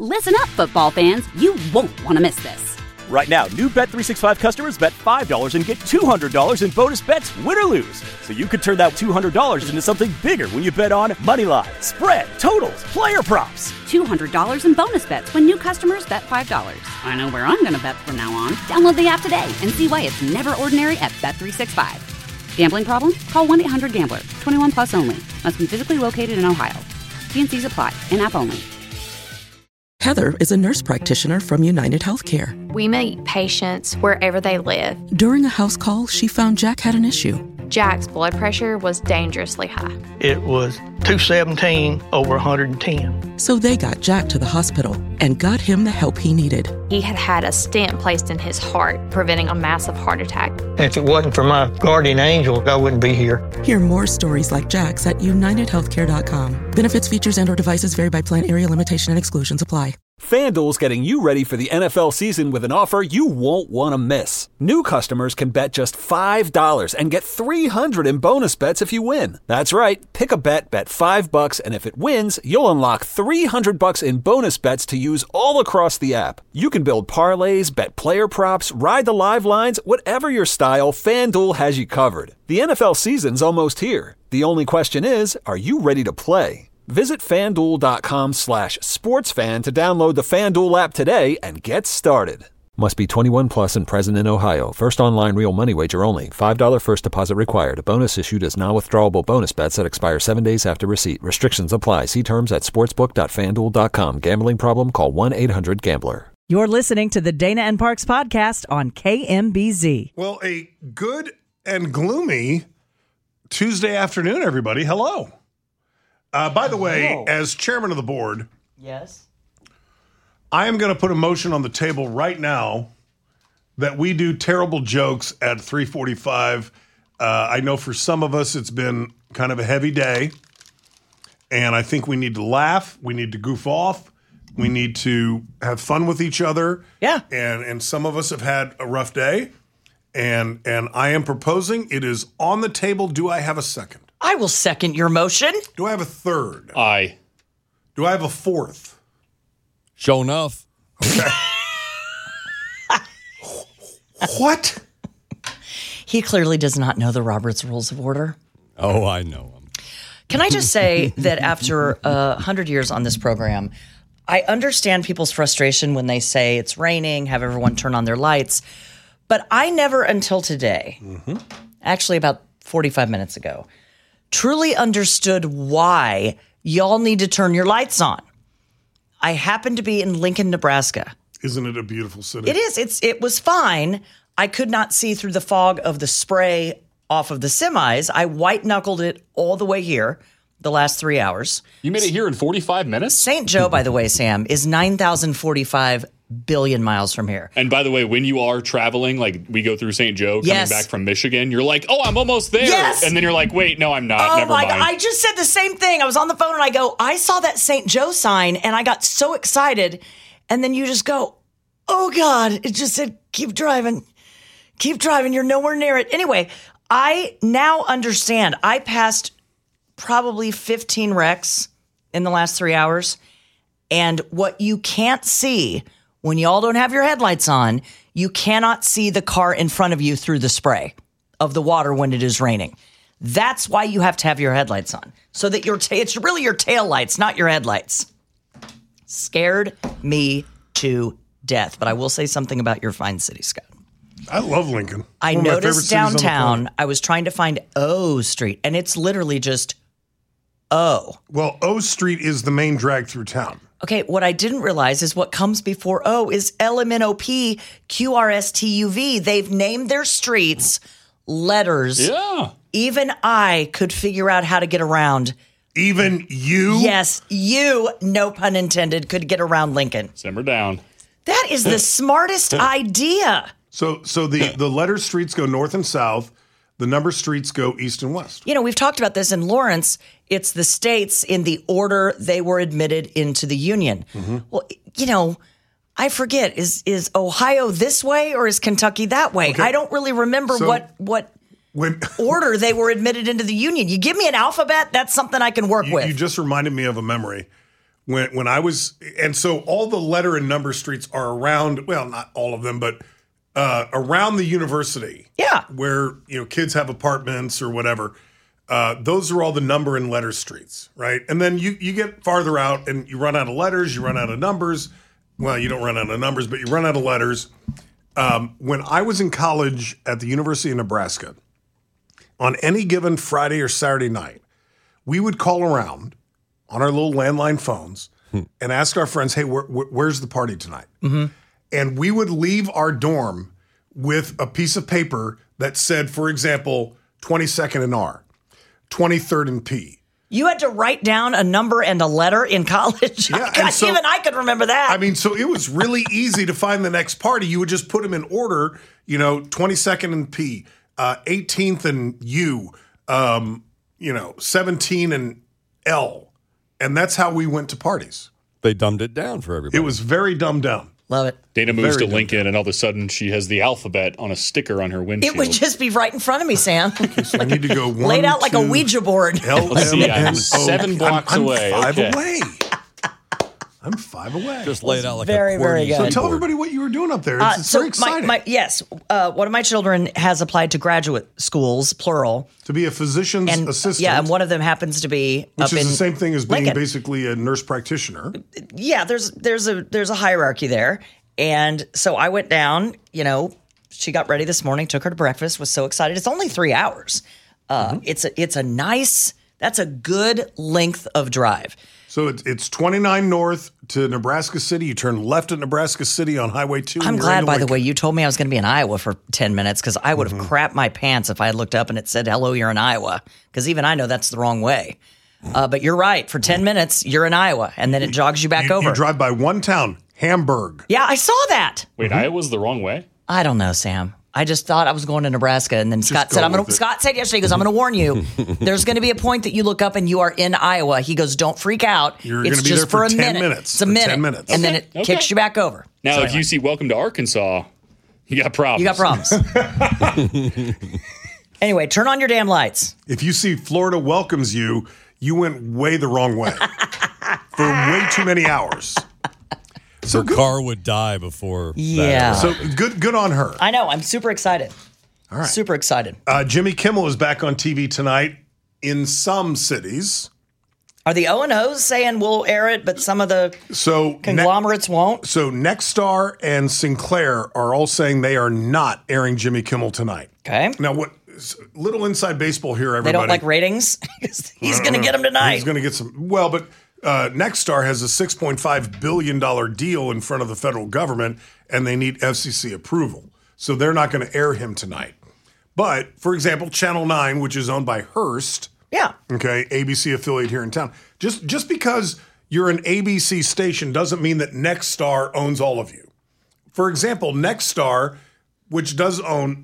Listen up, football fans. You won't want to miss this. Right now, new Bet365 customers bet $5 and get $200 in bonus bets, win or lose. So you could turn that $200 into something bigger when you bet on moneyline, spread, totals, player props. $200 in bonus bets when new customers bet $5. I know where I'm going to bet from now on. Download the app today and see why it's never ordinary at Bet365. Gambling problem? Call 1-800-GAMBLER. 21 plus only. Must be physically located in Ohio. T&Cs apply. In-app only. Heather is a nurse practitioner from United Healthcare. We meet patients wherever they live. During a house call, she found Jack had an issue. Jack's blood pressure was dangerously high. It was 217 over 110. So they got Jack to the hospital and got him the help he needed. He had had a stent placed in his heart, preventing a massive heart attack. If it wasn't for my guardian angel, I wouldn't be here. Hear more stories like Jack's at UnitedHealthcare.com. Benefits, features, and/or devices vary by plan, area, limitation, and exclusions apply. FanDuel's getting you ready for the NFL season with an offer you won't want to miss. New customers can bet just $5 and get $300 in bonus bets if you win. That's right. Pick a bet $5, and if it wins, you'll unlock $300 in bonus bets to use all across the app. You can build parlays, bet player props, ride the live lines, whatever your style, FanDuel has you covered. The NFL season's almost here. The only question is, are you ready to play? Visit FanDuel.com/sportsfan to download the FanDuel app today and get started. Must be 21 plus and present in Ohio. First online real money wager only. $5 first deposit required. Bonus issued as non-withdrawable bonus bets that expire 7 days after receipt. Restrictions apply. See terms at sportsbook.fanduel.com. Gambling problem? Call 1-800-GAMBLER. You're listening to the Dana and Parks podcast on KMBZ. Well, a good and gloomy Tuesday afternoon, everybody. Hello. By the way, as chairman of the board, yes, I am going to put a motion on the table right now that we do terrible jokes at 3:45. I know for some of us it's been kind of a heavy day, and I think we need to laugh. We need to goof off. We need to have fun with each other. Yeah. And some of us have had a rough day, and I am proposing it is on the table. Do I have a second? I will second your motion. Do I have a third? Aye. Do I have a fourth? Sure enough. Okay. What? He clearly does not know the Robert's Rules of Order. Oh, I know him. Can I just say that after 100 years on this program, I understand people's frustration when they say it's raining, have everyone turn on their lights. But I never until today, actually about 45 minutes ago, truly understood why y'all need to turn your lights on. I happen to be in Lincoln, Nebraska. Isn't it a beautiful city? It is. It was fine. I could not see through the fog of the spray off of the semis. I white-knuckled it all the way here the last 3 hours. You made it here in 45 minutes? St. Joe, by the way, Sam, is 9,045 billion miles from here. And by the way, when you are traveling, like we go through St. Joe coming back from Michigan, you're like, oh, I'm almost there. Yes. And then you're like, wait, no, I'm not. Oh Never my mind. God. I just said the same thing. I was on the phone and I go, I saw that St. Joe sign and I got so excited. And then you just go, oh God, it just said, keep driving. Keep driving. You're nowhere near it. Anyway, I now understand. I passed probably 15 wrecks in the last 3 hours. And what you can't see when y'all don't have your headlights on, you cannot see the car in front of you through the spray of the water when it is raining. That's why you have to have your headlights on, so that it's really your tail lights, not your headlights. Scared me to death. But I will say something about your fine city, Scott. I love Lincoln. I noticed downtown, I was trying to find O Street, and it's literally just O. Well, O Street is the main drag through town. Okay, what I didn't realize is what comes before O is LMNOP, QRSTUV. They've named their streets letters. Yeah. Even I could figure out how to get around. Even you? Yes, you, no pun intended, could get around Lincoln. Simmer down. That is the smartest idea. So the letter streets go north and south. The number streets go east and west. You know, we've talked about this in Lawrence. It's the states in the order they were admitted into the Union. Mm-hmm. Well, you know, I forget, is Ohio this way or is Kentucky that way? Okay. I don't really remember what order they were admitted into the Union. You give me an alphabet, that's something I can work with. You just reminded me of a memory. when I was, and so all the letter and number streets are around, well, not all of them, but around the university. Yeah. Where, kids have apartments or whatever. Those are all the number and letter streets, right? And then you get farther out and you run out of letters, you run out of numbers. Well, you don't run out of numbers, but you run out of letters. When I was in college at the University of Nebraska, on any given Friday or Saturday night, we would call around on our little landline phones and ask our friends, hey, where's the party tonight? Mm-hmm. And we would leave our dorm with a piece of paper that said, for example, 22nd and R, 23rd and P. You had to write down a number and a letter in college? Yeah, even I could remember that. I mean, so it was really easy to find the next party. You would just put them in order, 22nd and P, 18th and U, 17 and L. And that's how we went to parties. They dumbed it down for everybody. It was very dumbed down. Love it. Dana moves to Lincoln, and all of a sudden she has the alphabet on a sticker on her windshield. It would just be right in front of me, Sam. So I need to go one, laid out like a Ouija board. Let's see, I'm 7 blocks away. I'm 5 away. I'm 5 away. Just laid out like very, a very good. So tell everybody what you were doing up there. It's very exciting. One of my children has applied to graduate schools, plural, to be a physician's assistant. Yeah, and one of them happens to be which up is in the same thing as being Lincoln. basically a nurse practitioner. Yeah, there's a hierarchy there, and so I went down. She got ready this morning, took her to breakfast, was so excited. It's only 3 hours. It's a nice. That's a good length of drive. So it's 29 north to Nebraska City. You turn left at Nebraska City on Highway 2. I'm glad, by the way, you told me I was going to be in Iowa for 10 minutes because I would have crapped my pants if I had looked up and it said, hello, you're in Iowa. Because even I know that's the wrong way. But you're right. For 10 minutes, you're in Iowa, and then it jogs you back over. You drive by one town, Hamburg. Yeah, I saw that. Wait, Iowa's the wrong way? I don't know, Sam. I just thought I was going to Nebraska, and then Scott said, Scott said yesterday, he goes, I'm going to warn you. There's going to be a point that you look up and you are in Iowa. He goes, don't freak out. You're going to be there for 10 minutes. It's a minute. 10 minutes. And then it kicks you back over. Now, if you see Welcome to Arkansas, you got problems. You got problems. Anyway, turn on your damn lights. If you see Florida welcomes you, you went way the wrong way for way too many hours. So her car would die before. Yeah. So good on her. I know. I'm super excited. All right. Super excited. Jimmy Kimmel is back on TV tonight in some cities. Are the O&Os saying we'll air it, but some of the conglomerates won't? So Nexstar and Sinclair are all saying they are not airing Jimmy Kimmel tonight. Okay. Now, what little inside baseball here, everybody. They don't like ratings? He's going to get them tonight. He's going to get some. Well, but Nexstar has a $6.5 billion deal in front of the federal government, and they need FCC approval. So they're not going to air him tonight. But, for example, Channel 9, which is owned by Hearst. Yeah. Okay, ABC affiliate here in town. Just because you're an ABC station doesn't mean that Nexstar owns all of you. For example, Nexstar, which does own,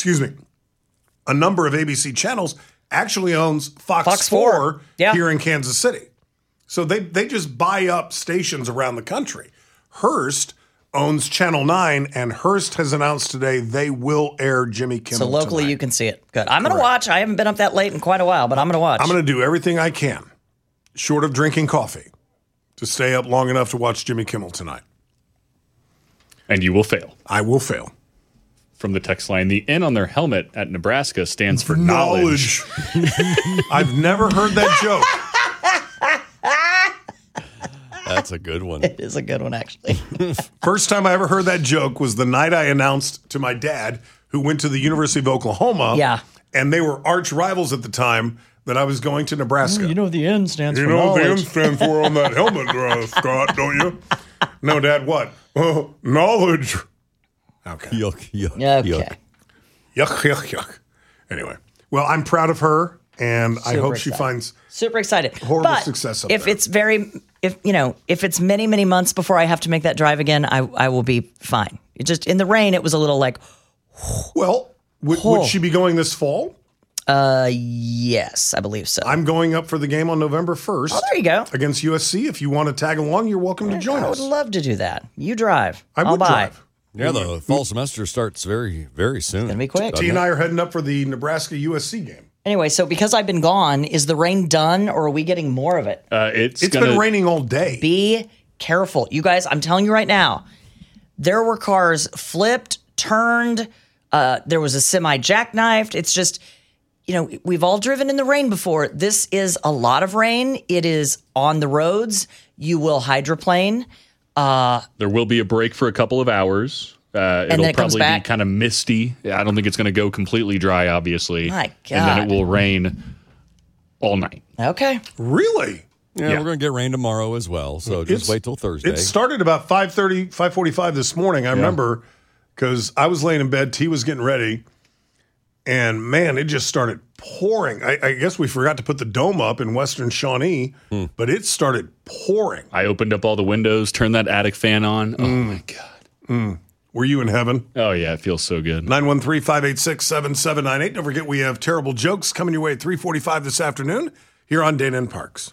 a number of ABC channels, actually owns Fox 4 here in Kansas City. So they just buy up stations around the country. Hearst owns Channel 9, and Hearst has announced today they will air Jimmy Kimmel So locally tonight. you can see it. Good. I'm going to watch. I haven't been up that late in quite a while, but I'm going to watch. I'm going to do everything I can, short of drinking coffee, to stay up long enough to watch Jimmy Kimmel tonight. And you will fail. I will fail. From the text line, the N on their helmet at Nebraska stands for knowledge. I've never heard that joke. That's a good one. It is a good one, actually. First time I ever heard that joke was the night I announced to my dad, who went to the University of Oklahoma. Yeah. And they were arch rivals at the time, that I was going to Nebraska. You know what the N stands for You know what the N knowledge. stands for on that helmet, Scott, don't you? No, Dad, what? Knowledge. Okay. Yuck, yuck, Okay. Yuck. Anyway, well, I'm proud of her, and I hope she finds super excited. horrible But success up if there. if it's many, many months before I have to make that drive again, I will be fine. It just in the rain, it was a little like. Well, would she be going this fall? Yes, I believe so. I'm going up for the game on November 1st. Oh, there you go. Against USC. If you want to tag along, you're welcome to join I us. would love to do that. You drive. I I'll would buy. drive. Yeah, the fall semester starts very, very soon. Gonna be quick. T and I are heading up for the Nebraska USC game. Anyway, so because I've been gone, is the rain done or are we getting more of it? It's been raining all day. Be careful. You guys, I'm telling you right now, there were cars flipped, turned. There was a semi jackknifed. It's just, we've all driven in the rain before. This is a lot of rain. It is on the roads. You will hydroplane. There will be a break for a couple of hours. It'll probably be kind of misty. I don't think it's going to go completely dry, obviously. My God. And then it will rain all night. Okay. Really? Yeah, we're going to get rain tomorrow as well, so just wait till Thursday. It started about 5:45 this morning. I remember because I was laying in bed, T was getting ready, and man, it just started pouring. I guess we forgot to put the dome up in Western Shawnee, but it started pouring. I opened up all the windows, turned that attic fan on. Oh, my God. Were you in heaven? Oh, yeah, it feels so good. 913-586-7798. Don't forget, we have terrible jokes coming your way at 3:45 this afternoon here on Dana and Parks.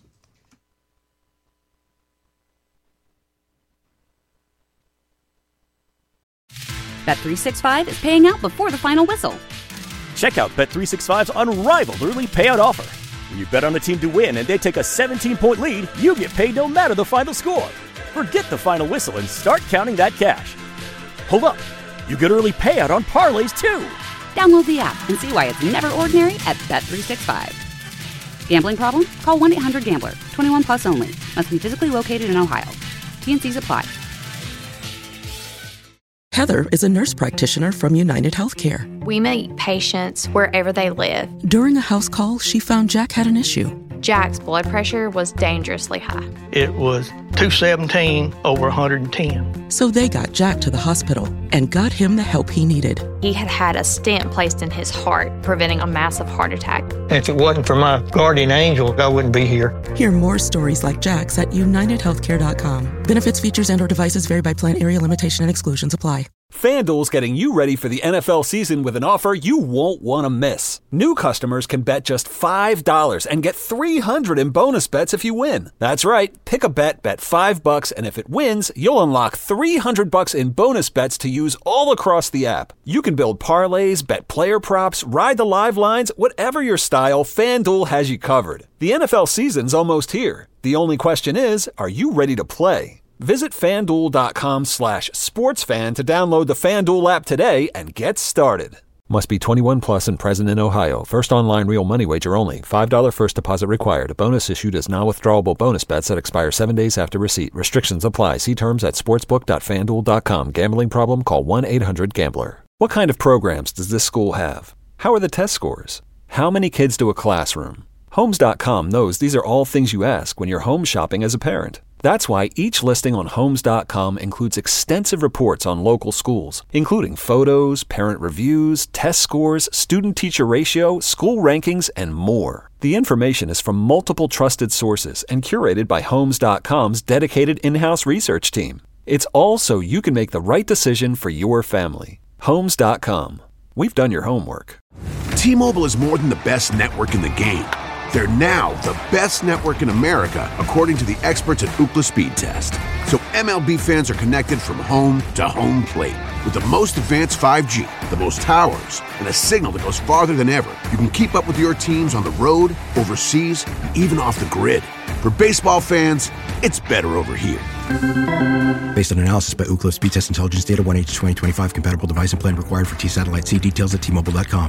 Bet365 is paying out before the final whistle. Check out Bet365's unrivaled early payout offer. When you bet on a team to win and they take a 17-point lead, you get paid no matter the final score. Forget the final whistle and start counting that cash. Hold up. You get early payout on parlays, too. Download the app and see why it's never ordinary at Bet365. Gambling problem? Call 1-800-GAMBLER. 21 plus only. Must be physically located in Ohio. T&Cs apply. Heather is a nurse practitioner from United Healthcare. We meet patients wherever they live. During a house call, she found Jack had an issue. Jack's blood pressure was dangerously high. It was 217 over 110. So they got Jack to the hospital and got him the help he needed. He had had a stent placed in his heart, preventing a massive heart attack. If it wasn't for my guardian angel, I wouldn't be here. Hear more stories like Jack's at UnitedHealthcare.com. Benefits, features, and/or devices vary by plan, area, limitation, and exclusions apply. FanDuel's getting you ready for the NFL season with an offer you won't want to miss. New customers can bet just $5 and get $300 in bonus bets if you win. That's right. Pick a bet $5, and if it wins, you'll unlock $300 in bonus bets to use all across the app. You can build parlays, bet player props, ride the live lines, whatever your style, FanDuel has you covered. The NFL season's almost here. The only question is, are you ready to play? Visit FanDuel.com/sportsfan to download the FanDuel app today and get started. Must be 21 plus and present in Ohio. First online real money wager only. $5 first deposit required. Bonus issued as non-withdrawable bonus bets that expire 7 days after receipt. Restrictions apply. See terms at sportsbook.fanduel.com. Gambling problem? Call 1-800-GAMBLER. What kind of programs does this school have? How are the test scores? How many kids do a classroom? Homes.com knows these are all things you ask when you're home shopping as a parent. That's why each listing on Homes.com includes extensive reports on local schools, including photos, parent reviews, test scores, student-teacher ratio, school rankings, and more. The information is from multiple trusted sources and curated by Homes.com's dedicated in-house research team. It's all so you can make the right decision for your family. Homes.com. We've done your homework. T-Mobile is more than the best network in the game. They're now the best network in America, according to the experts at Ookla Speed Test. So MLB fans are connected from home to home plate. With the most advanced 5G, the most towers, and a signal that goes farther than ever, you can keep up with your teams on the road, overseas, and even off the grid. For baseball fans, it's better over here. Based on analysis by Ookla Speed Test Intelligence Data, 1H2025 compatible device and plan required for T-Satellite. See details at T-Mobile.com.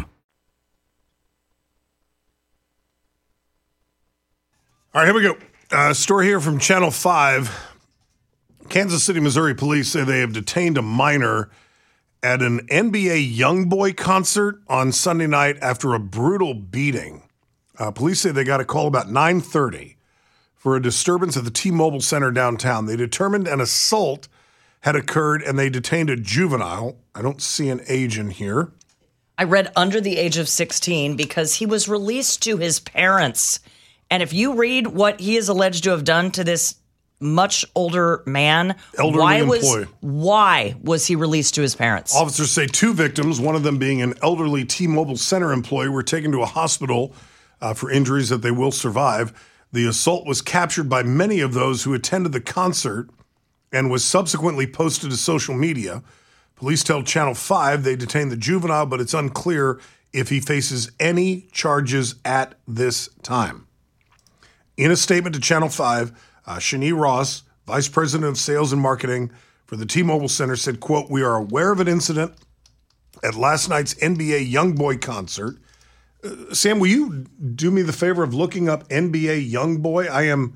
All right, here we go. Story here from Channel 5. Kansas City, Missouri police say they have detained a minor at an NBA YoungBoy concert on Sunday night after a brutal beating. Police say they got a call about 9:30 for a disturbance at the T-Mobile Center downtown. They determined an assault had occurred and they detained a juvenile. I don't see an age in here. I read under the age of 16 because he was released to his parents. And if you read what he is alleged to have done to this much older man, why was he released to his parents? Officers say two victims, one of them being an elderly T-Mobile Center employee, were taken to a hospital for injuries that they will survive. The assault was captured by many of those who attended the concert and was subsequently posted to social media. Police tell Channel 5 they detained the juvenile, but it's unclear if he faces any charges at this time. In a statement to Channel 5, Shani Ross, Vice President of Sales and Marketing for the T-Mobile Center, said, quote, "We are aware of an incident at last night's NBA YoungBoy concert." Sam, will you do me the favor of looking up NBA YoungBoy? I am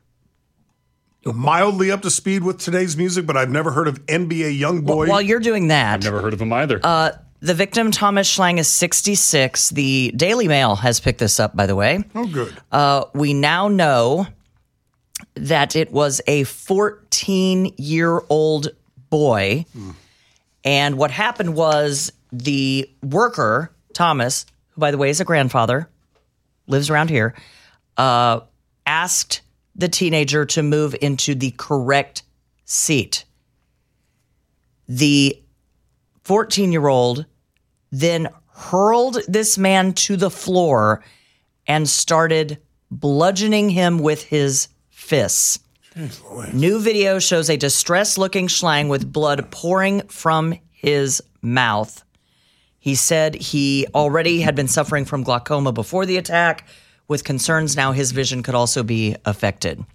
mildly up to speed with today's music, but I've never heard of NBA YoungBoy. While you're doing that, I've never heard of him either. The victim, Thomas Schlang, is 66. The Daily Mail has picked this up, by the way. Oh, good. We now know that it was a 14-year-old boy. And what happened was the worker, Thomas, who, by the way, is a grandfather, lives around here, asked the teenager to move into the correct seat. The 14-year-old then hurled this man to the floor and started bludgeoning him with his fists. New video shows a distressed-looking Schlang with blood pouring from his mouth. He said he already had been suffering from glaucoma before the attack, with concerns now his vision could also be affected.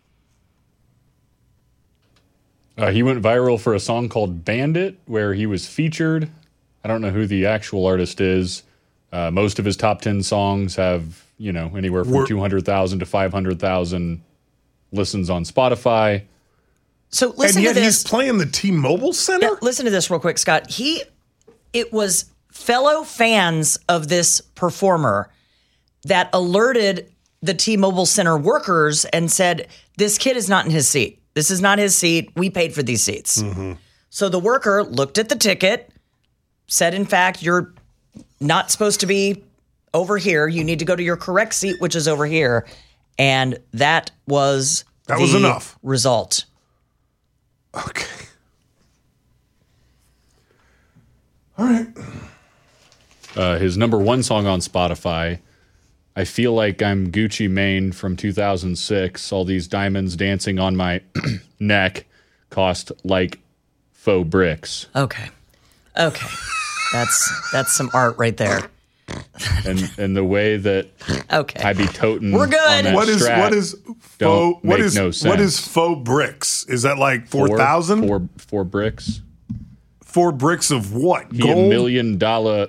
He went viral for a song called Bandit, where he was featured. I don't know who the actual artist is. Most of his top 10 songs have, anywhere from 200,000 to 500,000 listens on Spotify. So listen to this. And yet he's playing the T-Mobile Center? Yeah, listen to this real quick, Scott. It was fellow fans of this performer that alerted the T-Mobile Center workers and said, this kid is not in his seat. This is not his seat. We paid for these seats. Mm-hmm. So the worker looked at the ticket, said, in fact, you're not supposed to be over here. You need to go to your correct seat, which is over here. And that was enough result. Okay. All right. His number one song on Spotify, I Feel Like I'm Gucci Mane from 2006. All these diamonds dancing on my neck cost like faux bricks. Okay. That's some art right there. And the way that I be toting We're good. on that What is no sense. What is faux bricks? Is that like 4,000? Four bricks. 4 bricks of what? He Gold? $1 million,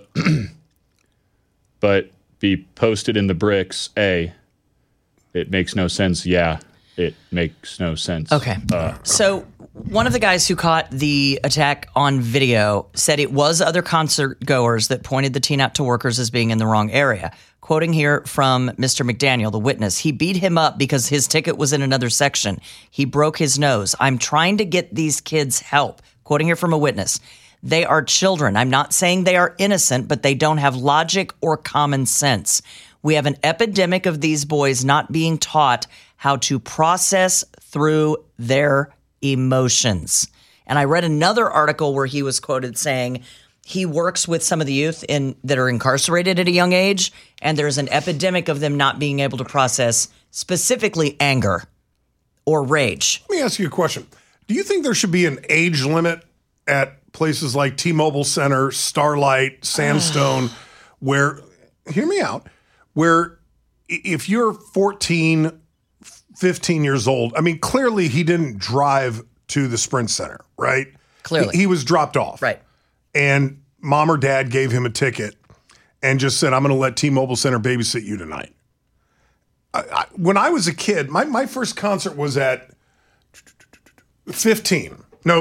but be posted in the bricks. It makes no sense. Yeah, it makes no sense. Okay. So one of the guys who caught the attack on video said it was other concert goers that pointed the teen out to workers as being in the wrong area. Quoting here from Mr. McDaniel, the witness, he beat him up because his ticket was in another section. He broke his nose. I'm trying to get these kids help. Quoting here from a witness, they are children. I'm not saying they are innocent, but they don't have logic or common sense. We have an epidemic of these boys not being taught how to process through their emotions. And I read another article where he was quoted saying he works with some of the youth that are incarcerated at a young age, and there's an epidemic of them not being able to process specifically anger or rage. Let me ask you a question. Do you think there should be an age limit at places like T-Mobile Center, Starlight, Sandstone, where, hear me out, where if you're 14, 15 years old, I mean, clearly he didn't drive to the Sprint Center, right? Clearly. He was dropped off. Right. And mom or dad gave him a ticket and just said, I'm going to let T-Mobile Center babysit you tonight. When I was a kid, my first concert was at 14.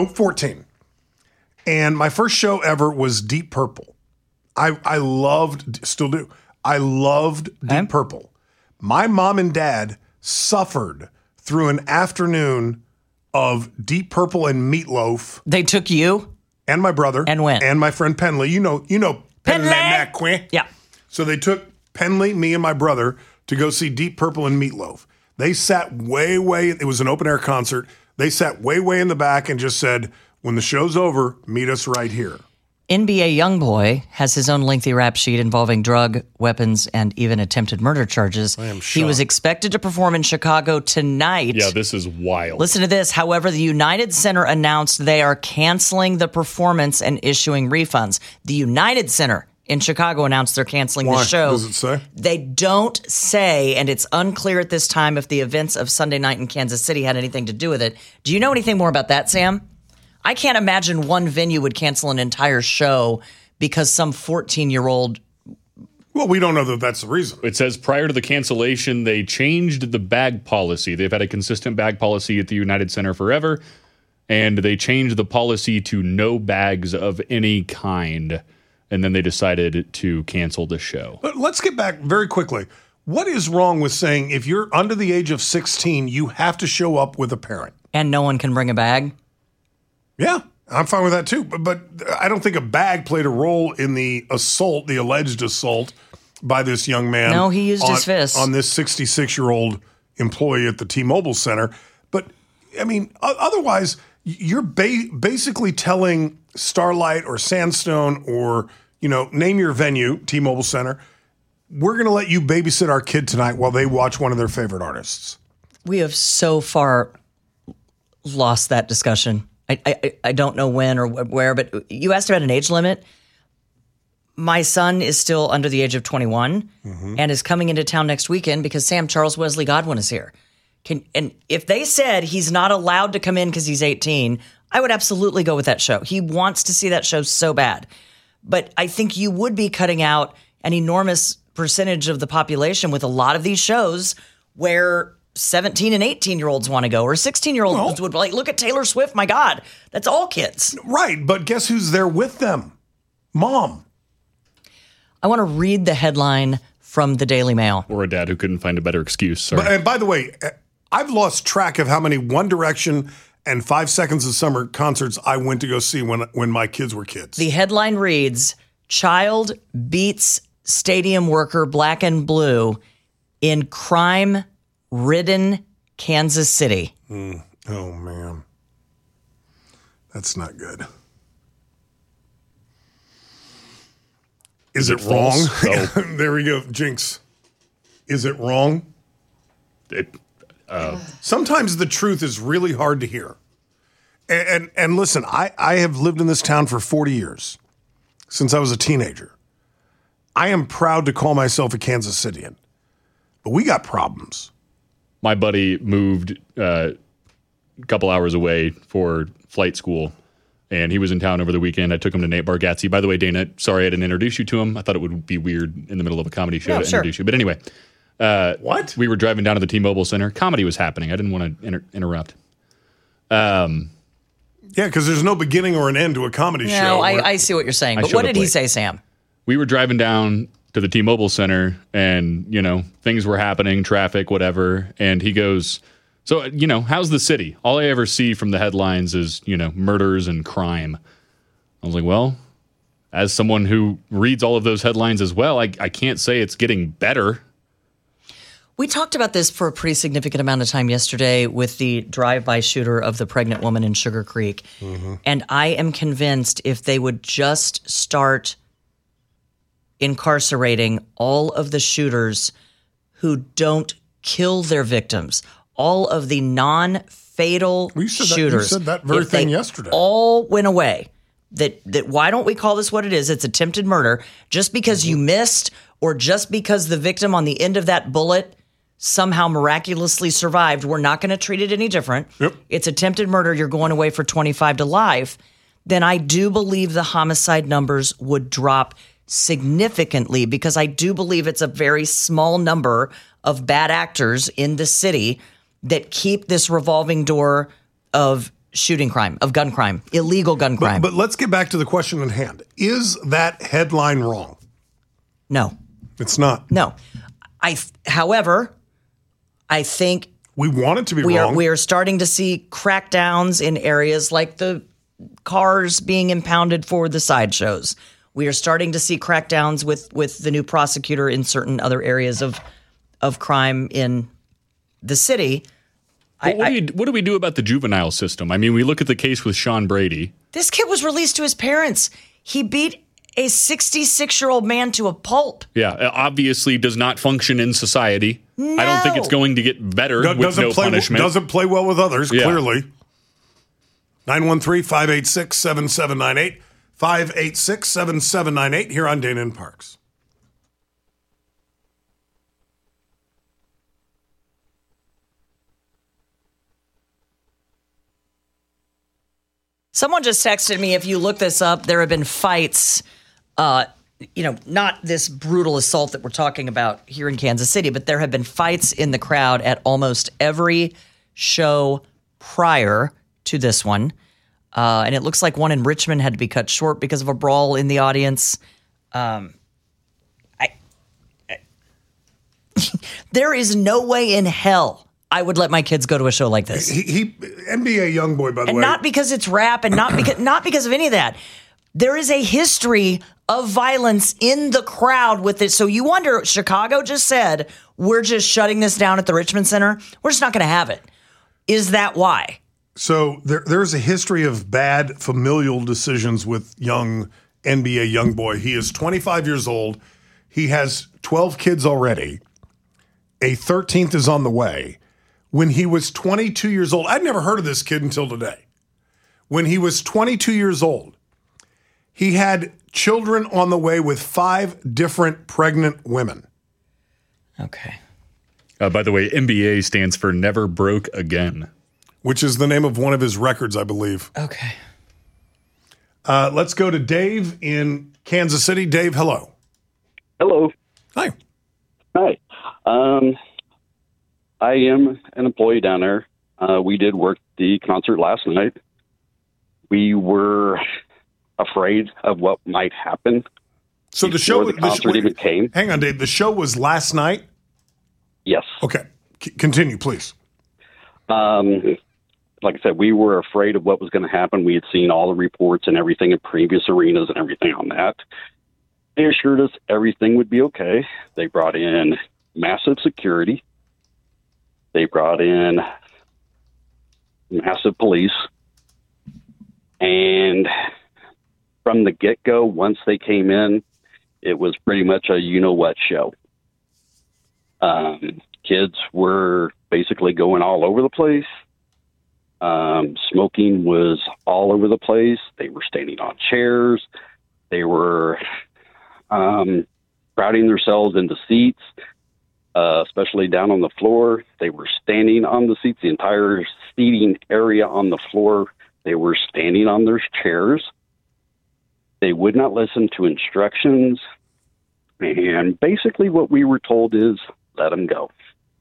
And my first show ever was Deep Purple. I loved, still do, I loved Deep Purple. My mom and dad suffered through an afternoon of Deep Purple and Meatloaf. They took you? And my brother. And went. And my friend Penley. You know Penley. Yeah. So they took Penley, me, and my brother to go see Deep Purple and Meatloaf. They sat way, it was an open-air concert. They sat way in the back and just said, when the show's over, meet us right here. NBA YoungBoy has his own lengthy rap sheet involving drug, weapons, and even attempted murder charges. I am shocked. He was expected to perform in Chicago tonight. Yeah, this is wild. Listen to this. However, the United Center announced they are canceling the performance and issuing refunds. The United Center in Chicago announced they're canceling the show. What does it say? They don't say, and it's unclear at this time if the events of Sunday night in Kansas City had anything to do with it. Do you know anything more about that, Sam? I can't imagine one venue would cancel an entire show because some 14-year-old... Well, we don't know that that's the reason. It says prior to the cancellation, they changed the bag policy. They've had a consistent bag policy at the United Center forever, and they changed the policy to no bags of any kind. And then they decided to cancel the show. But let's get back very quickly. What is wrong with saying if you're under the age of 16, you have to show up with a parent? And no one can bring a bag? Yeah, I'm fine with that too. But I don't think a bag played a role in the assault, the alleged assault by this young man. No, he used his fist. On this 66-year-old employee at the T-Mobile Center. But, I mean, otherwise, you're basically telling Starlight or Sandstone or, name your venue, T-Mobile Center, we're going to let you babysit our kid tonight while they watch one of their favorite artists. We have so far lost that discussion. I don't know when or where, but you asked about an age limit. My son is still under the age of 21 and is coming into town next weekend because Sam Charles Wesley Godwin is here. And if they said he's not allowed to come in because he's 18, I would absolutely go with that show. He wants to see that show so bad. But I think you would be cutting out an enormous percentage of the population with a lot of these shows where 17 and 18-year-olds want to go, or 16-year-olds would like, look at Taylor Swift, my God, that's all kids. Right, but guess who's there with them? Mom. I want to read the headline from the Daily Mail. Or a dad who couldn't find a better excuse. Sorry. And by the way, I've lost track of how many One Direction and 5 Seconds of Summer concerts I went to go see when my kids were kids. The headline reads, Child beats stadium worker black and blue in crime-ridden Kansas City. Oh, man. That's not good. Is it wrong? Oh. There we go, Jinx. Is it wrong? Sometimes the truth is really hard to hear. And listen, I have lived in this town for 40 years, since I was a teenager. I am proud to call myself a Kansas Citian, but we got problems. My buddy moved a couple hours away for flight school, and he was in town over the weekend. I took him to Nate Bargatze. By the way, Dana, sorry I didn't introduce you to him. I thought it would be weird in the middle of a comedy show to introduce you. But anyway, what? We were driving down to the T-Mobile Center. Comedy was happening. I didn't want to interrupt. Yeah, because there's no beginning or an end to a comedy show. No, I see what you're saying. But what did he say, Sam? We were driving down to the T-Mobile Center, and, things were happening, traffic, whatever. And he goes, so, how's the city? All I ever see from the headlines is, murders and crime. I was like, well, as someone who reads all of those headlines as well, I can't say it's getting better. We talked about this for a pretty significant amount of time yesterday with the drive-by shooter of the pregnant woman in Sugar Creek. Mm-hmm. And I am convinced if they would just start incarcerating all of the shooters who don't kill their victims, all of the non-fatal shooters. You said that very thing yesterday. All went away. That why don't we call this what it is? It's attempted murder. Just because you missed, or just because the victim on the end of that bullet somehow miraculously survived, we're not going to treat it any different. Yep. It's attempted murder. You're going away for 25 to life. Then I do believe the homicide numbers would drop significantly, because I do believe it's a very small number of bad actors in the city that keep this revolving door of shooting crime, of gun crime, illegal gun crime. But let's get back to the question at hand. Is that headline wrong? No. It's not. No. However, I think we want it to be wrong. We are starting to see crackdowns in areas like the cars being impounded for the sideshows. We are starting to see crackdowns with the new prosecutor in certain other areas of crime in the city. What do we do about the juvenile system? I mean, we look at the case with Sean Brady. This kid was released to his parents. He beat a 66-year-old man to a pulp. Yeah, obviously does not function in society. No. I don't think it's going to get better with no punishment. Doesn't play well with others, clearly. 913-586-7798. 586-7798 here on Dana and Parks. Someone just texted me, if you look this up, there have been fights, not this brutal assault that we're talking about here in Kansas City, but there have been fights in the crowd at almost every show prior to this one. And it looks like one in Richmond had to be cut short because of a brawl in the audience. There is no way in hell I would let my kids go to a show like this. He NBA Youngboy, by the way. And not because it's rap and not because of any of that. There is a history of violence in the crowd with this. So you wonder, Chicago just said, we're just shutting this down at the Richmond Center. We're just not going to have it. Is that why? So there's a history of bad familial decisions with young NBA Youngboy. He is 25 years old. He has 12 kids already. A 13th is on the way. When he was 22 years old, I'd never heard of this kid until today. When he was 22 years old, he had children on the way with 5 different pregnant women. Okay. By the way, NBA stands for Never Broke Again. Which is the name of one of his records, I believe. Okay. Let's go to Dave in Kansas City. Dave, hello. Hello. Hi. Hi. I am an employee down there. We did work the concert last night. We were afraid of what might happen. So the show, even came. Hang on, Dave. The show was last night? Yes. Okay. Continue, please. Like I said, we were afraid of what was going to happen. We had seen all the reports and everything in previous arenas and everything on that. They assured us everything would be okay. They brought in massive security. They brought in massive police. And from the get-go, once they came in, it was pretty much a you-know-what show. Kids were basically going all over the place. Smoking was all over the place. They were standing on chairs. They were crowding themselves into seats, especially down on the floor. They were standing on the seats, the entire seating area on the floor. They were standing on their chairs. They would not listen to instructions. And basically what we were told is, let them go.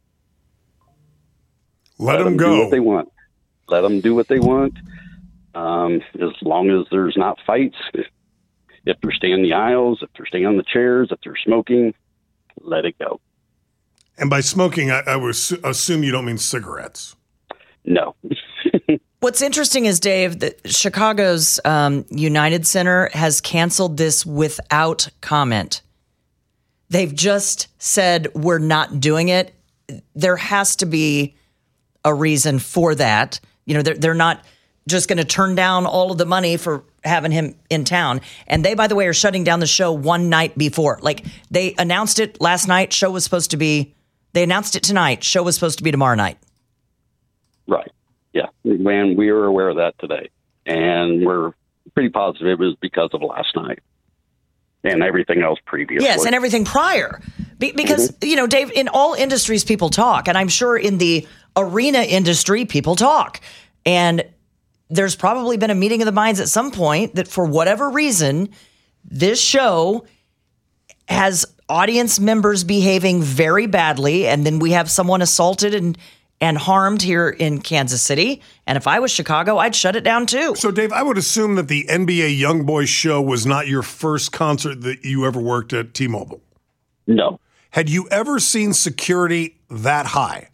Let them go. Do what they want. Let them do what they want. As long as there's not fights, if they're staying in the aisles, if they're staying on the chairs, if they're smoking, let it go. And by smoking, I would assume you don't mean cigarettes. No. What's interesting is, Dave, that Chicago's United Center has canceled this without comment. They've just said, we're not doing it. There has to be a reason for that. You know, they're not just going to turn down all of the money for having him in town. And they, by the way, are shutting down the show one night before. Like, they announced it last night. Show was supposed to be, they announced it tonight. Show was supposed to be tomorrow night. Right. Yeah. And we were aware of that today. And we're pretty positive it was because of last night and everything else previously. Yes, and everything prior. Because, you know, Dave, in all industries, people talk. And I'm sure in the arena industry, people talk. And there's probably been a meeting of the minds at some point that for whatever reason, this show has audience members behaving very badly. And then we have someone assaulted and harmed here in Kansas City. And if I was Chicago, I'd shut it down too. So, Dave, I would assume that the NBA Youngboy show was not your first concert that you ever worked at T-Mobile. No. Had you ever seen security that high?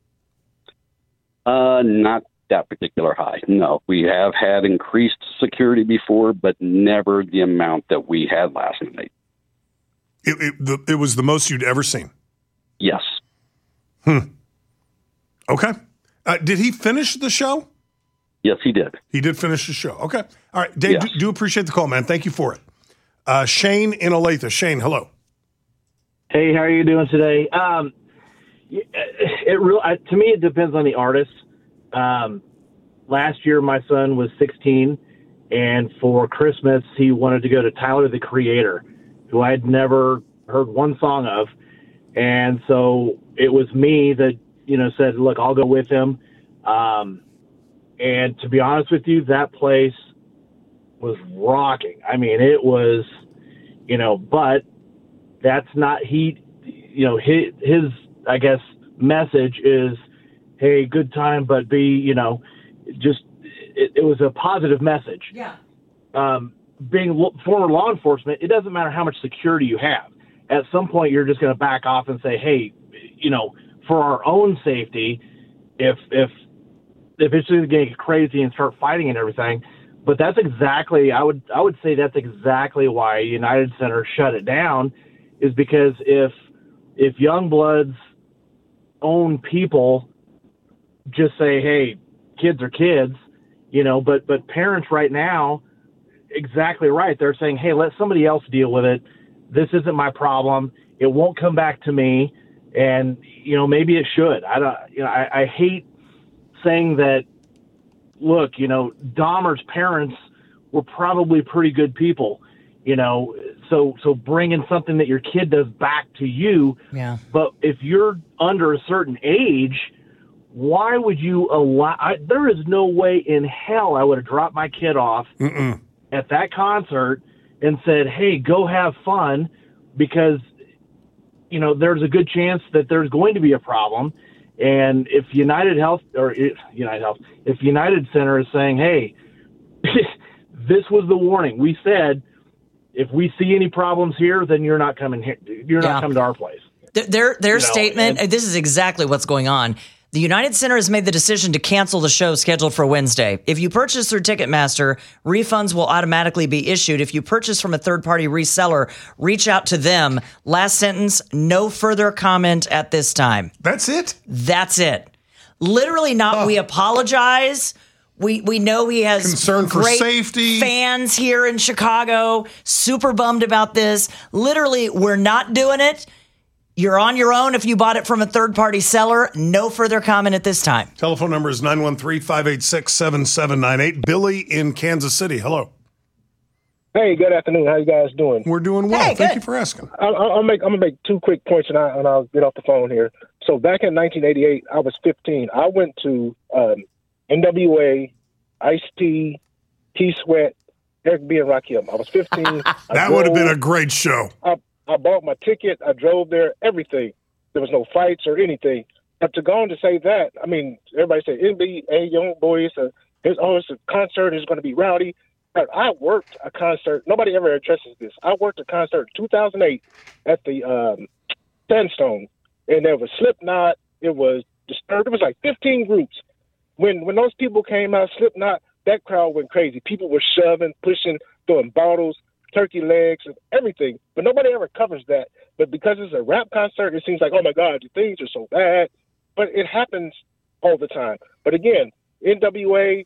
Not that particular high. No, we have had increased security before, but never the amount that we had last night. It was the most you'd ever seen? Yes. Okay. Did he finish the show? Yes, he did. He did finish the show. Okay. All right. Dave, do appreciate the call, man. Thank you for it. Shane in Olathe. Shane, hello. Hey, how are you doing today? To me, it depends on the artist. Last year, my son was 16, And for Christmas, he wanted to go to Tyler, the Creator, who I had never heard one song of. And so it was me that, said, look, I'll go with him. And to be honest with you, that place was rocking. I mean, it was, but that's not, his, I guess, message is, hey, good time, but be, it was a positive message. Yeah. Being former law enforcement, it doesn't matter how much security you have. At some point, you're just going to back off and say, hey, for our own safety, if it's going to get crazy and start fighting and everything. But that's exactly, I would say that's exactly why United Center shut it down, is because if Youngblood's own people just say, hey, kids are kids, but parents right now, exactly right. They're saying, hey, let somebody else deal with it. This isn't my problem. It won't come back to me. And, maybe it should. I hate saying that, look, Dahmer's parents were probably pretty good people, so bringing something that your kid does back to you. Yeah. But if you're under a certain age, why would you allow, there is no way in hell I would have dropped my kid off at that concert and said, hey, go have fun, because, there's a good chance that there's going to be a problem. And if if United Center is saying, hey, this was the warning. We said, if we see any problems here, then you're not coming here. You're not coming to our place. Their statement, this is exactly what's going on. The United Center has made the decision to cancel the show scheduled for Wednesday. If you purchase through Ticketmaster, refunds will automatically be issued. If you purchase from a third-party reseller, reach out to them. Last sentence, no further comment at this time. That's it? That's it. Literally not, we apologize. We know he has concern for great safety. Fans here in Chicago, super bummed about this. Literally, we're not doing it. You're on your own if you bought it from a third-party seller. No further comment at this time. Telephone number is 913-586-7798. Billy in Kansas City. Hello. Hey, good afternoon. How you guys doing? We're doing well. Hey, Thank you for asking. I'm gonna make 2 quick points, and I'll get off the phone here. So back in 1988, I was 15. I went to NWA, Ice-T, T-Sweat, Eric B. and Rakim. I was 15. That would have been a great show. I bought my ticket. I drove there. Everything. There was no fights or anything. But to go on to say that, I mean, everybody said NBA Young Boys. It's a concert. It's going to be rowdy. But I worked a concert. Nobody ever addresses this. I worked a concert in 2008 at the Sandstone, and there was Slipknot. It was Disturbed. It was like 15 groups. When those people came out, Slipknot, that crowd went crazy. People were shoving, pushing, throwing bottles, turkey legs, and everything. But nobody ever covers that. But because it's a rap concert, it seems like, oh, my God, the things are so bad. But it happens all the time. But again, NWA,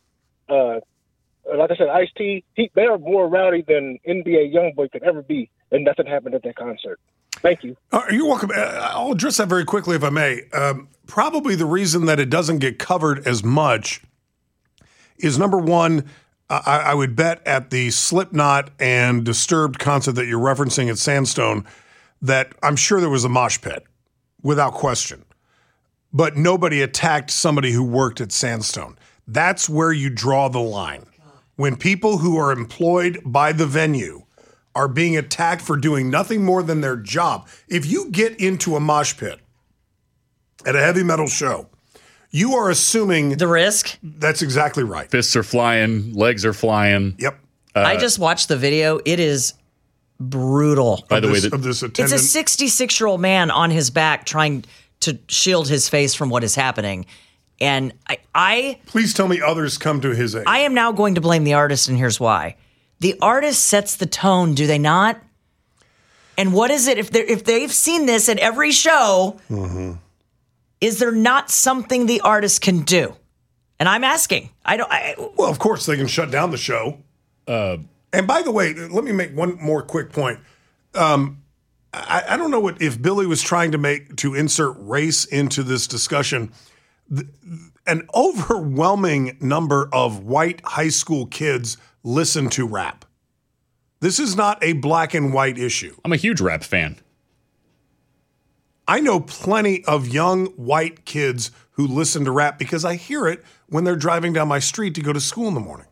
like I said, Ice-T, they are more rowdy than NBA Youngboy could ever be, and nothing happened at that concert. Thank you. You're welcome. I'll address that very quickly, if I may. Probably the reason that it doesn't get covered as much is, number one, I would bet at the Slipknot and Disturbed concert that you're referencing at Sandstone that I'm sure there was a mosh pit, without question. But nobody attacked somebody who worked at Sandstone. That's where you draw the line. When people who are employed by the venue are being attacked for doing nothing more than their job. If you get into a mosh pit at a heavy metal show, you are assuming the risk. That's exactly right. Fists are flying, legs are flying. Yep. I just watched the video. It is brutal. By the way, it's a 66-year-old man on his back trying to shield his face from what is happening. And I please tell me others come to his aid. I am now going to blame the artist, and here's why. The artist sets the tone, do they not? And what is it if they've seen this at every show? Mm-hmm. Is there not something the artist can do? And I'm asking. Well, of course they can shut down the show. And by the way, let me make one more quick point. I don't know if Billy was trying to insert race into this discussion. An overwhelming number of white high school kids listen to rap. This is not a black and white issue. I'm a huge rap fan. I know plenty of young white kids who listen to rap because I hear it when they're driving down my street to go to school in the morning.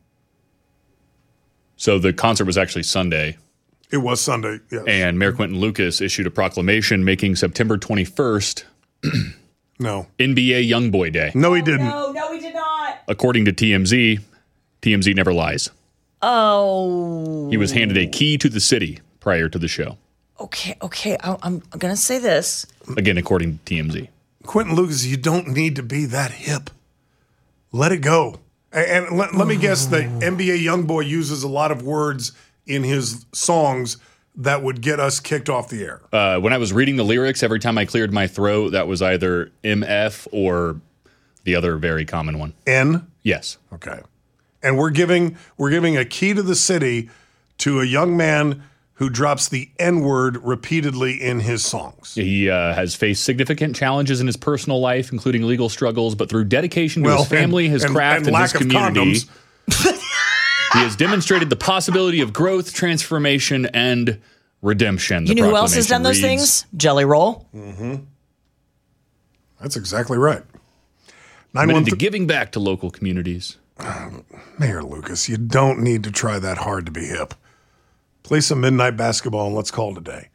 So the concert was actually Sunday. It was Sunday, yes. And Mayor Quentin Lucas issued a proclamation making September 21st No. NBA Youngboy Day. No, he didn't. No, he did not. According to TMZ, TMZ never lies. Oh. He was handed a key to the city prior to the show. Okay. I'm going to say this. Again, according to TMZ. Quentin Lucas, you don't need to be that hip. Let it go. And let me guess that NBA Youngboy uses a lot of words in his songs that would get us kicked off the air. When I was reading the lyrics, every time I cleared my throat, that was either MF or the other very common one. N? Yes. Okay. And we're giving a key to the city to a young man who drops the N-word repeatedly in his songs. He has faced significant challenges in his personal life, including legal struggles, but through dedication to his family, his craft, and his community, he has demonstrated the possibility of growth, transformation, and redemption. You know who else has done those things? Jelly Roll. Mm-hmm. That's exactly right. Committed to giving back to local communities. Mayor Lucas, you don't need to try that hard to be hip. Play some midnight basketball and let's call it a day.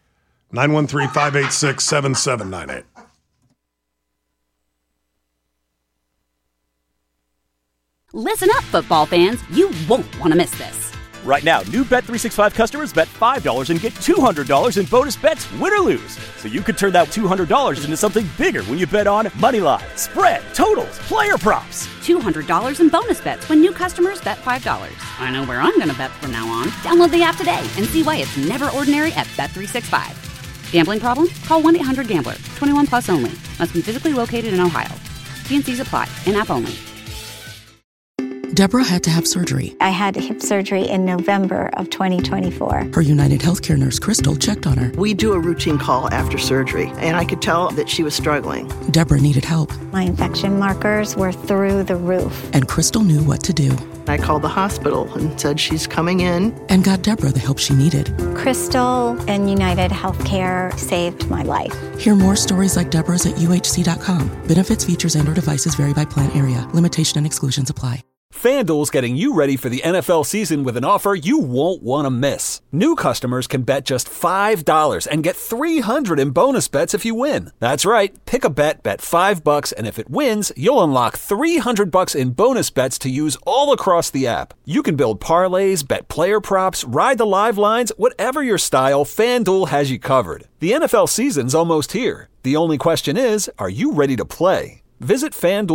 913-586-7798. Listen up, football fans. You won't want to miss this. Right now, new Bet365 customers bet $5 and get $200 in bonus bets, win or lose. So you could turn that $200 into something bigger when you bet on moneyline, spread, totals, player props. $200 in bonus bets when new customers bet $5. I know where I'm going to bet from now on. Download the app today and see why it's never ordinary at Bet365. Gambling problem? Call 1-800-GAMBLER. 21 plus only. Must be physically located in Ohio. T&Cs apply. In-app only. Deborah had to have surgery. I had hip surgery in November of 2024. Her United Healthcare nurse, Crystal, checked on her. We do a routine call after surgery, and I could tell that she was struggling. Deborah needed help. My infection markers were through the roof. And Crystal knew what to do. I called the hospital and said she's coming in. And got Deborah the help she needed. Crystal and United Healthcare saved my life. Hear more stories like Deborah's at UHC.com. Benefits, features, and/or devices vary by plan area. Limitation and exclusions apply. FanDuel's getting you ready for the NFL season with an offer you won't want to miss. New customers can bet just $5 and get $300 in bonus bets if you win. That's right. Pick a bet $5, and if it wins, you'll unlock $300 in bonus bets to use all across the app. You can build parlays, bet player props, ride the live lines, whatever your style, FanDuel has you covered. The NFL season's almost here. The only question is, are you ready to play? Visit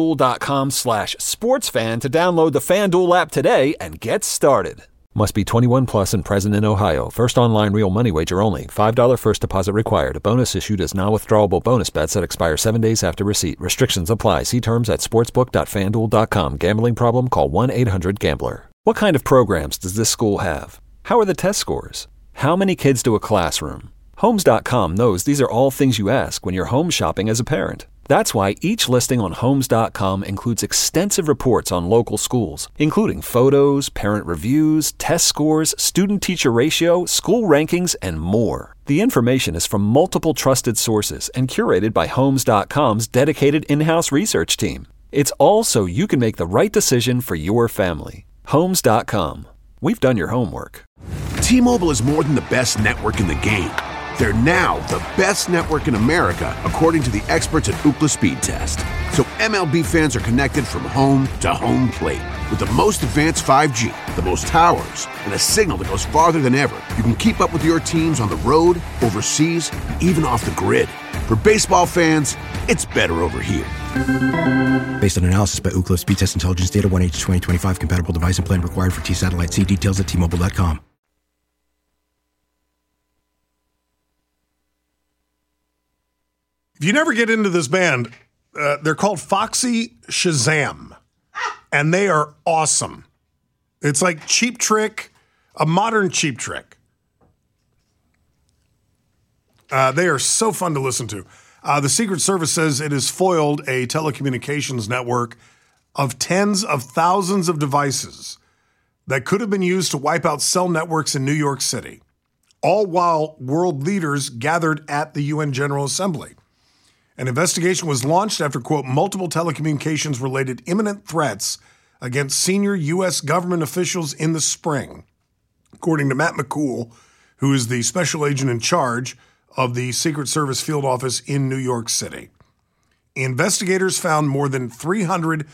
FanDuel.com/sportsfan to download the FanDuel app today and get started. Must be 21 plus and present in Ohio. First online real money wager only. $5 first deposit required. A bonus issued as non-withdrawable bonus bets that expire 7 days after receipt. Restrictions apply. See terms at sportsbook.fanduel.com. Gambling problem? Call 1-800-GAMBLER. What kind of programs does this school have? How are the test scores? How many kids do a classroom? Homes.com knows these are all things you ask when you're home shopping as a parent. That's why each listing on Homes.com includes extensive reports on local schools, including photos, parent reviews, test scores, student-teacher ratio, school rankings, and more. The information is from multiple trusted sources and curated by Homes.com's dedicated in-house research team. It's all so you can make the right decision for your family. Homes.com. We've done your homework. T-Mobile is more than the best network in the game. They're now the best network in America, according to the experts at Ookla Speed Test. So MLB fans are connected from home to home plate. With the most advanced 5G, the most towers, and a signal that goes farther than ever, you can keep up with your teams on the road, overseas, and even off the grid. For baseball fans, it's better over here. Based on analysis by Ookla Speed Test Intelligence Data, 1H2025 compatible device and plan required for T-Satellite. See details at T-Mobile.com. If you never get into this band, they're called Foxy Shazam, and they are awesome. It's like Cheap Trick, a modern Cheap Trick. They are so fun to listen to. The Secret Service says it has foiled a telecommunications network of tens of thousands of devices that could have been used to wipe out cell networks in New York City, all while world leaders gathered at the UN General Assembly. An investigation was launched after, quote, multiple telecommunications-related imminent threats against senior U.S. government officials in the spring, according to Matt McCool, who is the special agent in charge of the Secret Service field office in New York City. Investigators found more than 300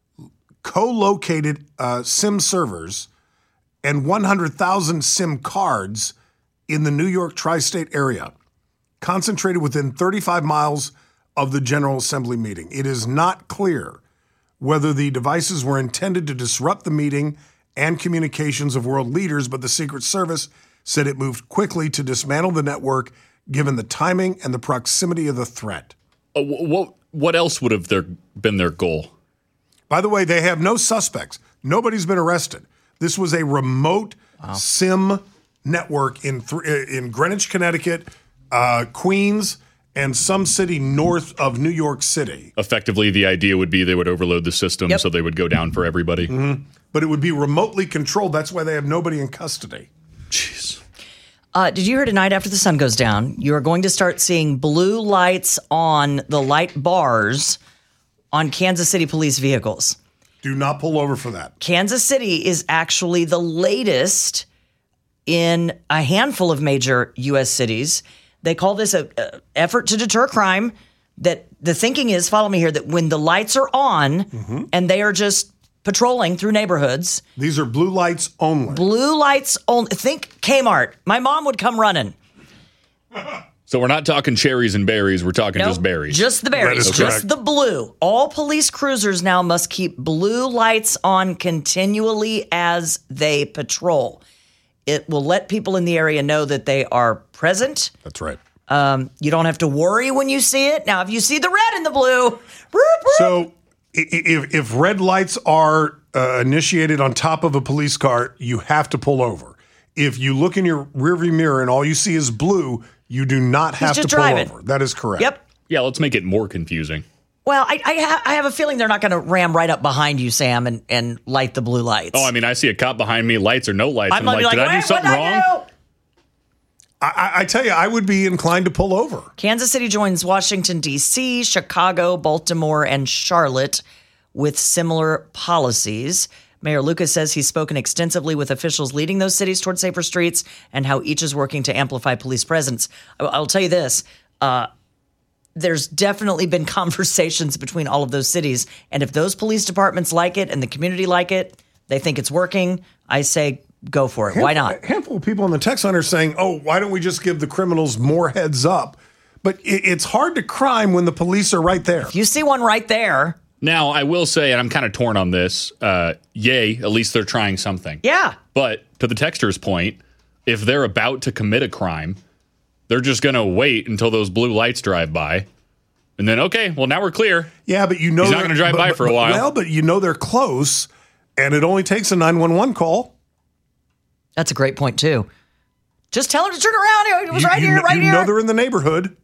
co-located SIM servers and 100,000 SIM cards in the New York tri-state area, concentrated within 35 miles of the General Assembly meeting. It is not clear whether the devices were intended to disrupt the meeting and communications of world leaders, but the Secret Service said it moved quickly to dismantle the network given the timing and the proximity of the threat. What else would have been their goal? By the way, they have no suspects. Nobody's been arrested. This was a remote SIM network in Greenwich, Connecticut, Queens, and some city north of New York City. Effectively, the idea would be they would overload the system so they would go down for everybody. Mm-hmm. But it would be remotely controlled. That's why they have nobody in custody. Jeez. Did you hear tonight after the sun goes down, you are going to start seeing blue lights on the light bars on Kansas City police vehicles. Do not pull over for that. Kansas City is actually the latest in a handful of major U.S. cities. They call this an effort to deter crime. That the thinking is, follow me here, that when the lights are on and they are just patrolling through neighborhoods. These are blue lights only. Blue lights only. Think Kmart. My mom would come running. So we're not talking cherries and berries. We're talking just berries. Just the berries. Just the blue. All police cruisers now must keep blue lights on continually as they patrol. It will let people in the area know that they are present. That's right. You don't have to worry when you see it. Now, if you see the red and the blue. So if red lights are initiated on top of a police car, you have to pull over. If you look in your rearview mirror and all you see is blue, you do not have to pull over. That is correct. Yep. Yeah, let's make it more confusing. Well, I have a feeling they're not going to ram right up behind you, Sam, and light the blue lights. Oh, I mean, I see a cop behind me, lights or no lights. I'm like, did I do something wrong? I tell you, I would be inclined to pull over. Kansas City joins Washington, D.C., Chicago, Baltimore, and Charlotte with similar policies. Mayor Lucas says he's spoken extensively with officials leading those cities toward safer streets and how each is working to amplify police presence. I'll tell you this. There's definitely been conversations between all of those cities. And if those police departments like it and the community like it, they think it's working, I say go for it. Why not? A handful of people in the text line are saying, oh, why don't we just give the criminals more heads up? But it's hard to crime when the police are right there. If you see one right there. Now, I will say, and I'm kind of torn on this, yay, at least they're trying something. Yeah. But to the texter's point, if they're about to commit a crime, they're just going to wait until those blue lights drive by. And then, okay, well, now we're clear. Yeah, but you know he's not going to drive by for a while. Well, but you know they're close, and it only takes a 911 call. That's a great point, too. Just tell him to turn around. It was right here. You know they're in the neighborhood.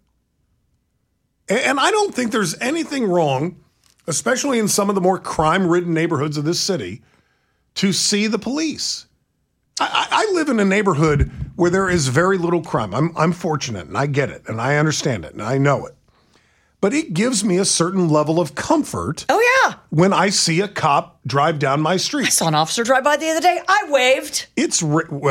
And I don't think there's anything wrong, especially in some of the more crime-ridden neighborhoods of this city, to see the police. I live in a neighborhood where there is very little crime. I'm fortunate, and I get it, and I understand it, and I know it. But it gives me a certain level of comfort. Oh, yeah. When I see a cop drive down my street. I saw an officer drive by the other day. I waved. It's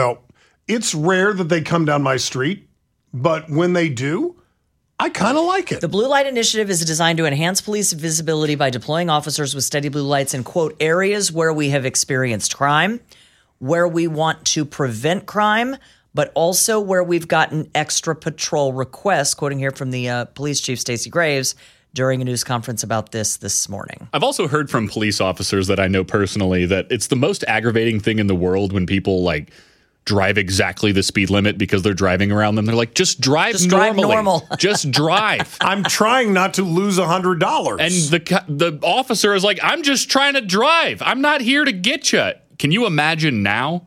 rare that they come down my street, but when they do, I kind of like it. The Blue Light Initiative is designed to enhance police visibility by deploying officers with steady blue lights in, quote, areas where we have experienced crime, where we want to prevent crime, but also where we've gotten extra patrol requests, quoting here from the police chief, Stacey Graves, during a news conference about this morning. I've also heard from police officers that I know personally that it's the most aggravating thing in the world when people like drive exactly the speed limit because they're driving around them. They're like, just drive normally. Just drive. I'm trying not to lose $100. And the officer is like, I'm just trying to drive. I'm not here to get you. Can you imagine now?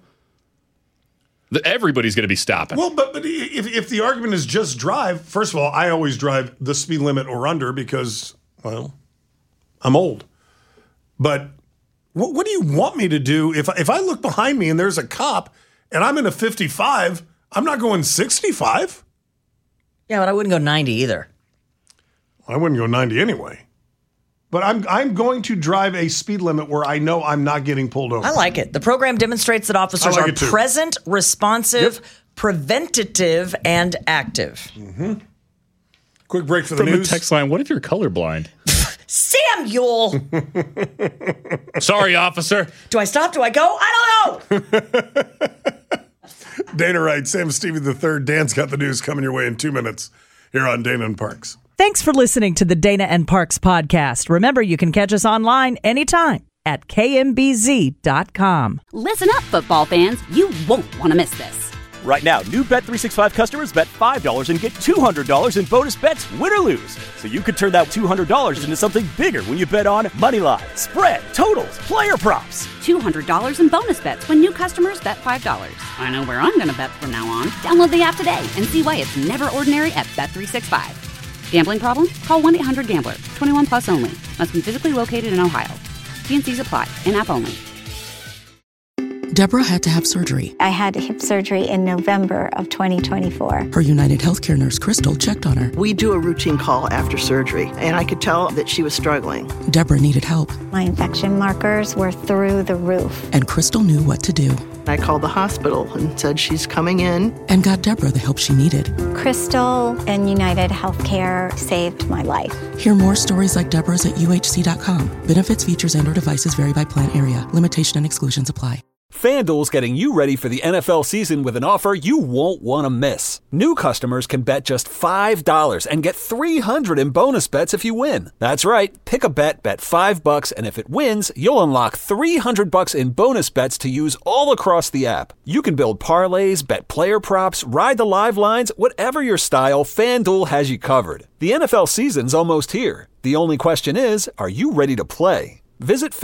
Everybody's going to be stopping. Well, but if the argument is just drive, first of all, I always drive the speed limit or under because, well, I'm old. But What do you want me to do? If I look behind me and there's a cop and I'm in a 55, I'm not going 65. Yeah, but I wouldn't go 90 either. I wouldn't go 90 anyway. But I'm going to drive a speed limit where I know I'm not getting pulled over. I like it. The program demonstrates that officers are present, responsive, preventative, and active. Mm-hmm. Quick break for the news. From the text line, what if you're colorblind? Samuel! Sorry, officer. Do I stop? Do I go? I don't know! Dana writes, Sam Stevie III, Dan's got the news coming your way in 2 minutes here on Dana and Parks. Thanks for listening to the Dana and Parks podcast. Remember, you can catch us online anytime at kmbz.com. Listen up, football fans. You won't want to miss this. Right now, new Bet365 customers bet $5 and get $200 in bonus bets, win or lose. So you could turn that $200 into something bigger when you bet on moneyline, spread, totals, player props. $200 in bonus bets when new customers bet $5. I know where I'm going to bet from now on. Download the app today and see why it's never ordinary at Bet365. Gambling problem? Call 1-800-GAMBLER. 21 plus only. Must be physically located in Ohio. T&Cs apply. In-app only. Deborah had to have surgery. I had hip surgery in November of 2024. Her United Healthcare nurse, Crystal, checked on her. We do a routine call after surgery, and I could tell that she was struggling. Deborah needed help. My infection markers were through the roof. And Crystal knew what to do. I called the hospital and said she's coming in. And got Deborah the help she needed. Crystal and United Healthcare saved my life. Hear more stories like Deborah's at uhc.com. Benefits, features, and/or devices vary by plan area. Limitation and exclusions apply. FanDuel's getting you ready for the NFL season with an offer you won't want to miss. New customers can bet just $5 and get $300 in bonus bets if you win. That's right. Pick a bet, bet $5, and if it wins, you'll unlock $300 in bonus bets to use all across the app. You can build parlays, bet player props, ride the live lines, whatever your style, FanDuel has you covered. The NFL season's almost here. The only question is, are you ready to play? Visit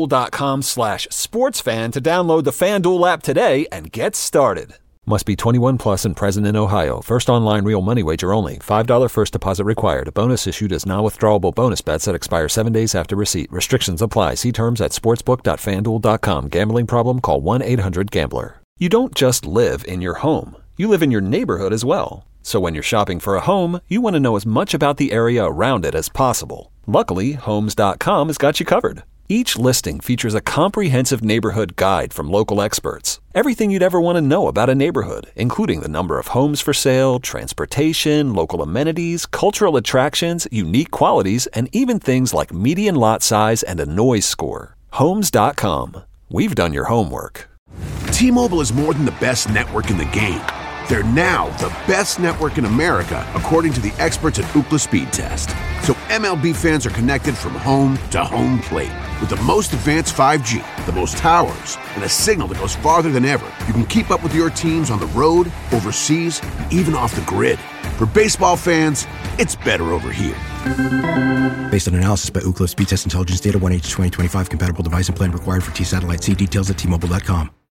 FanDuel.com/sportsfan to download the FanDuel app today and get started. Must be 21 plus and present in Ohio. First online real money wager only. $5 first deposit required. Bonus issued as non-withdrawable bonus bets that expire 7 days after receipt. Restrictions apply. See terms at sportsbook.fanduel.com. Gambling problem? Call 1-800-GAMBLER. You don't just live in your home. You live in your neighborhood as well. So when you're shopping for a home, you want to know as much about the area around it as possible. Luckily, Homes.com has got you covered. Each listing features a comprehensive neighborhood guide from local experts. Everything you'd ever want to know about a neighborhood, including the number of homes for sale, transportation, local amenities, cultural attractions, unique qualities, and even things like median lot size and a noise score. Homes.com. We've done your homework. T-Mobile is more than the best network in the game. They're now the best network in America, according to the experts at Ookla Speed Test. So MLB fans are connected from home to home plate. With the most advanced 5G, the most towers, and a signal that goes farther than ever, you can keep up with your teams on the road, overseas, and even off the grid. For baseball fans, it's better over here. Based on analysis by Ookla Speed Test Intelligence Data, 1H2025 compatible device and plan required for T-Satellite. See details at T-Mobile.com.